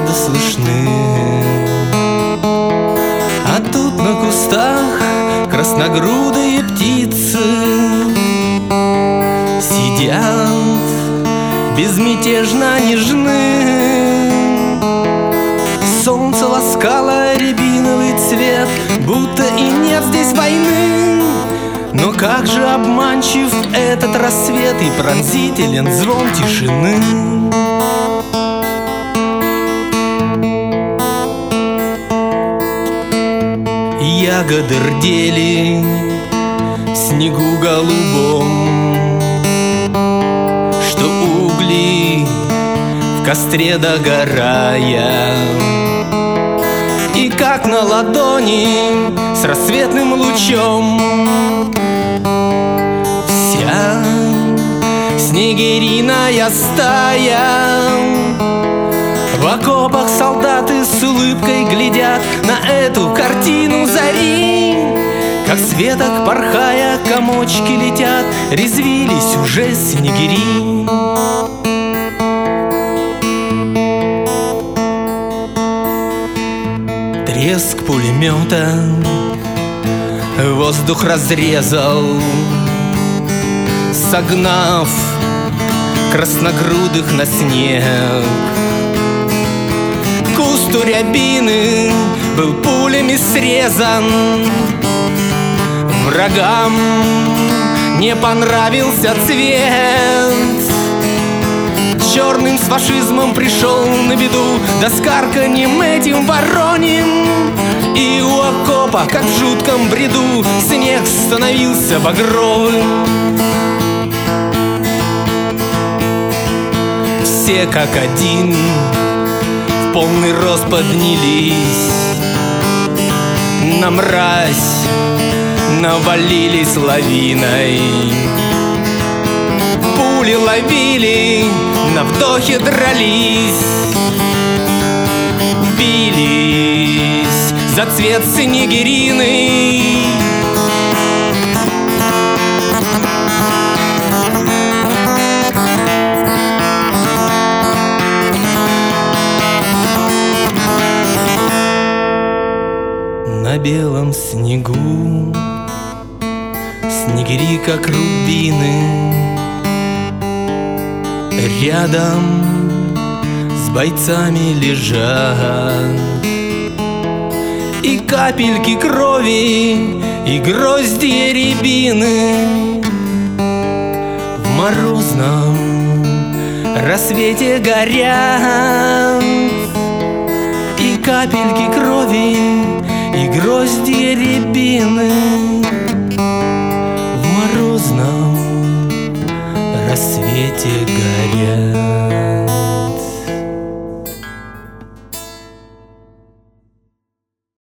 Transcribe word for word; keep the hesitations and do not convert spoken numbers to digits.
взгляды слышны. А тут на кустах красногрудые птицы сидят, безмятежно нежны. Солнце ласкало рябиновый цвет, будто и нет здесь войны. Но как же обманчив этот рассвет и пронзителен звон тишины. Ягоды рдели в снегу голубом, что угли в костре догорая. И как на ладони с рассветным лучом вся снегириная стая. В окопах солдаты с улыбкой глядят на эту картину зари. Как с веток порхая комочки летят, резвились уже снегири. Треск пулемета воздух разрезал, согнав красногрудых на снег. Куст у рябины был пулями срезан. Врагам не понравился цвет. Черным с фашизмом пришел на беду, да с карканьем этим вороним. И у окопа, как в жутком бреду, снег становился багровым. Все как один в полный рост поднялись, на мразь навалились лавиной. Пули ловили, на вдохе дрались, бились за цвет снегирины. На белом снегу снегири, как рубины, рядом с бойцами лежат. И капельки крови, и гроздья рябины в морозном рассвете горят. И капельки крови, и гроздья рябины в морозном рассвете горят.